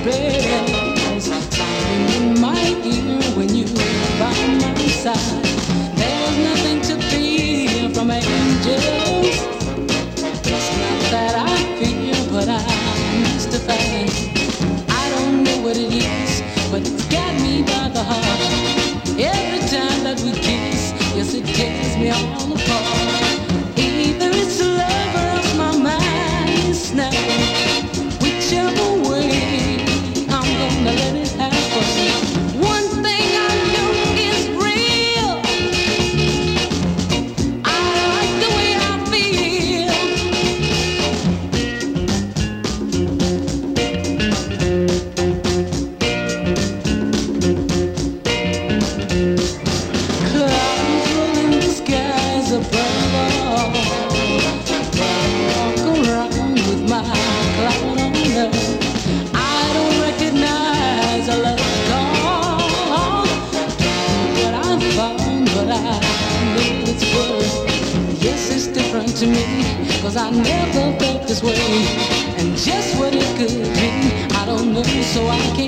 bells sounding in my ear when you by my side. There's nothing to fear from angels. It's not that I fear, but I'm mystified. I don't know what it is, but it's got me by the heart. Every time that we kiss, yes, it tears me all apart. Either it's love or else my mind is snapping. Whichever way, I'm gonna let it happen. One thing I know is real. I like the way I feel. Clouds rolling the skies above all. Walk around with my cloud on love. I don't recognize a love call. What I found, but I know it's worth. Yes, it's different to me, 'cause I never felt this way. And just what it could be, I don't know, so I can't